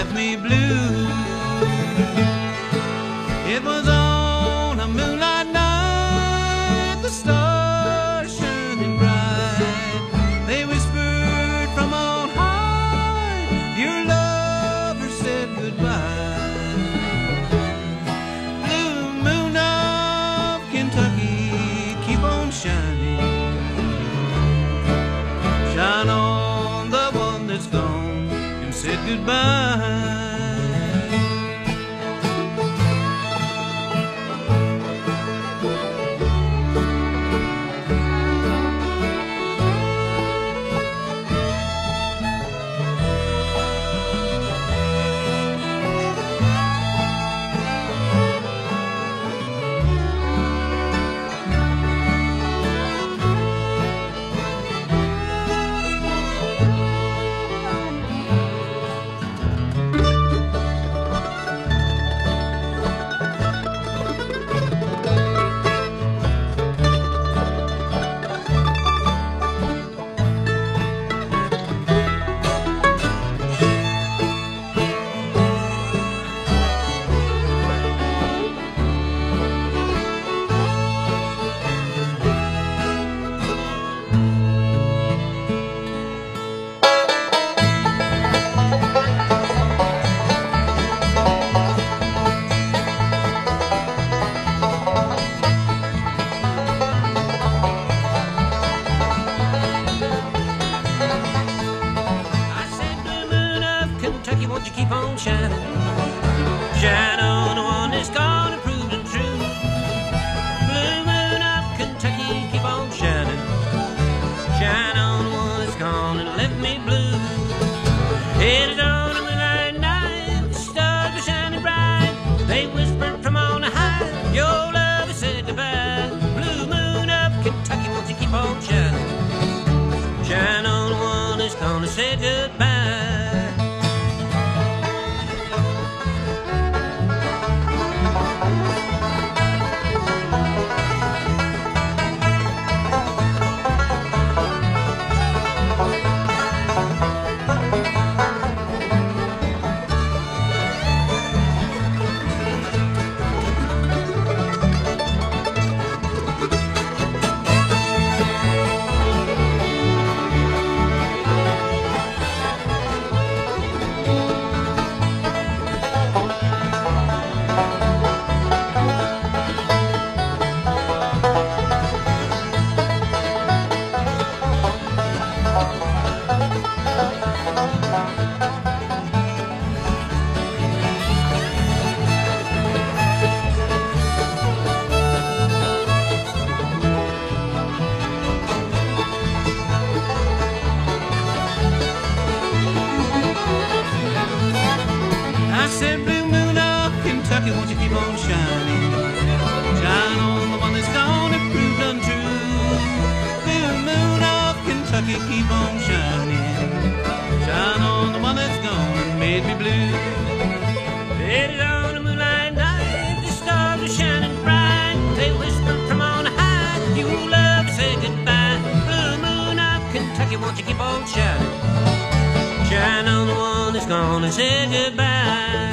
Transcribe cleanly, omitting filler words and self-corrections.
left me blue. It was on a moonlight night, the stars shining bright. They whispered from on high, your lover said goodbye. Blue moon of Kentucky, keep on shining. Shine on the one that's gone and said goodbye. Won't you keep on shining? Shine on the one that's gone and proven true. Blue moon of Kentucky, keep on shining. Shine on the one that's gone and left me blue. It is on a moonlight night, the stars were shining bright. They whispered from on high, your love has said goodbye. Blue moon of Kentucky, won't you keep on shining? Shine on the one that's gone and said goodbye. Won't you keep on shining? Shine on the one that's gone and proved untrue. Blue moon of Kentucky, keep on shining. Shine on the one that's gone and made me blue. It is on a moonlight night, the stars are shining bright. They whispered from on high, you love to say goodbye. Blue moon of Kentucky, won't you keep on shining? Shine on the one that's gone and say goodbye.